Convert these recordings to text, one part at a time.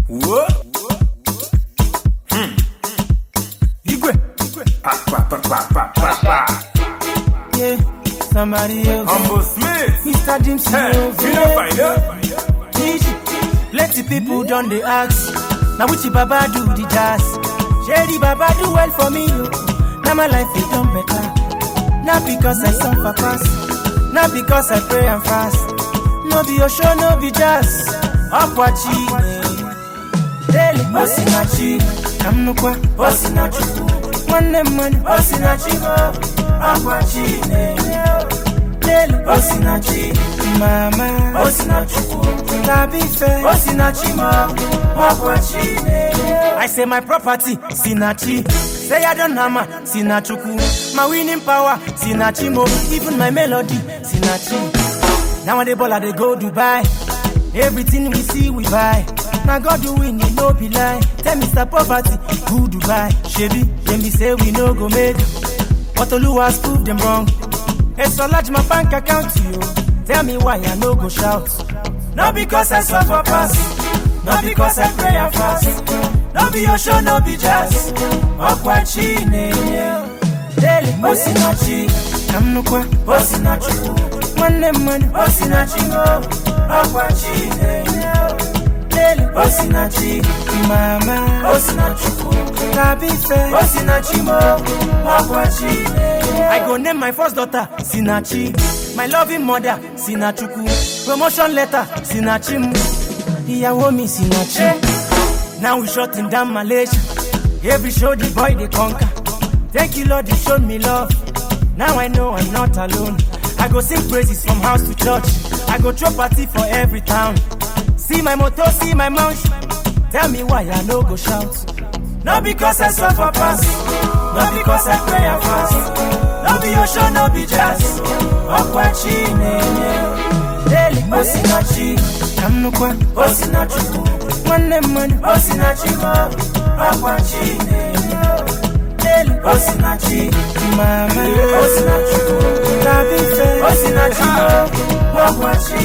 Whoa. Igwe. Yeah, somebody else. Humble Smith. Mr. Dimpsey. Hey, you don't find out. Plenty people done they ask. Now which Baba do the jazz? Shady Baba do well for me. Now my life is done better. Not because I suffer fast. Not because I pray and fast. No be your show, no be jazz. Akwachi. Daily, Osinachi. Kamnukwa, Osinachi. One money, Osinachi. Akwachi. Daily, Osinachi. Mama, Osinachi. I say my property, Sinachi. Say I don't hammer, Sinachuku. My winning power, Sinachimo. Even my melody, Sinachi. Now when they ball, they go Dubai. Everything we see, we buy. Now God do win, you know be lie. Tell Mr. Poverty, who Dubai? Shebi, then me say we no go make. But Olu has proved them wrong. It's so large my bank account to you. Tell me why I no go shout. Not because I suffer past, not because I pray and fast. No be your show, no be jazz. Okwachi daily, Osinachi. Kamnukwa, Osinachi. One money, Osinachi. Okwachi daily, Osinachi. Mama, Osinachi. Tabife, Osinachi. Okwachi. I go name my first daughter Sinachi. My loving mother, Sinachuku. Promotion letter, Sinachim. Iyawo mi Sinachi. Now we shutting down Malaysia. Every show the boy they conquer. Thank you Lord, you showed me love. Now I know I'm not alone. I go sing praises from house to church. I go throw party for every town. See my motto, see my mouth. Tell me why I no go shout. Not because I suffer past. Not because I pray and fast. No be your show, no be jazz. Okwachi daily, Osinachi. Kamnukwa, Osinachi. One money, Osinachi. Okwachi daily, Osinachi. Mama, Osinachi. Tabife, Osinachi. Okwachi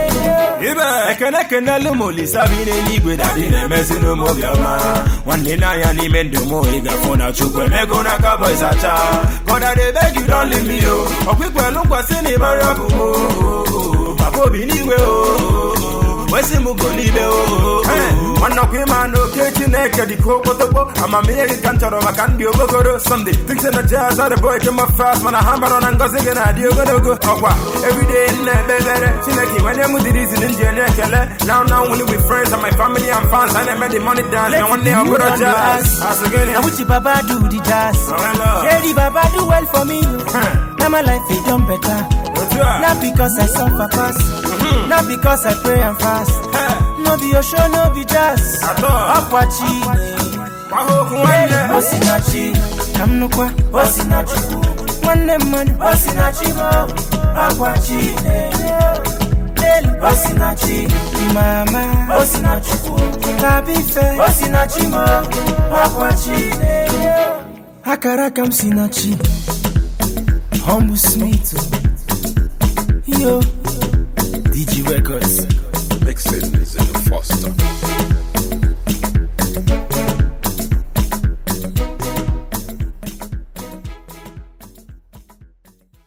Ekene lumoli sabine ligwe na dine mezi no mobiama. One day na ya ni mendo mo iga fona chukwe mego na kabo isacha. God I dey beg you don't leave me oh. Okwikwe lunkwa sini marabu oh. Papo biniwe oh. Wesi mugolibe oh. One okwe man okay chineke di koko topo. I'm a American toro makandi obogoro. Someday things in the jazz are the boy came up fast. Man a hammer on and gozi gena di ogodogo. Okwa every day in the bebere. Chineke when you mudi reason in Kele. Now only with friends and my family and fans. I never the money down. And one day I'm gonna jazz. Now which Baba do the jazz? Shady Baba do well for me. Now my life is done better. Not because I suffer fast. Not because I pray and fast. No be your show, no be jazz. Akwachi Osinachi. Kamnukwa, Osinachi. One money, Osinachi. Akwachi Osinachi. Mama, Osinachi. Tabife, Osinachi. Akwachi Akarakam Sinachi. Humble Smith. Yo.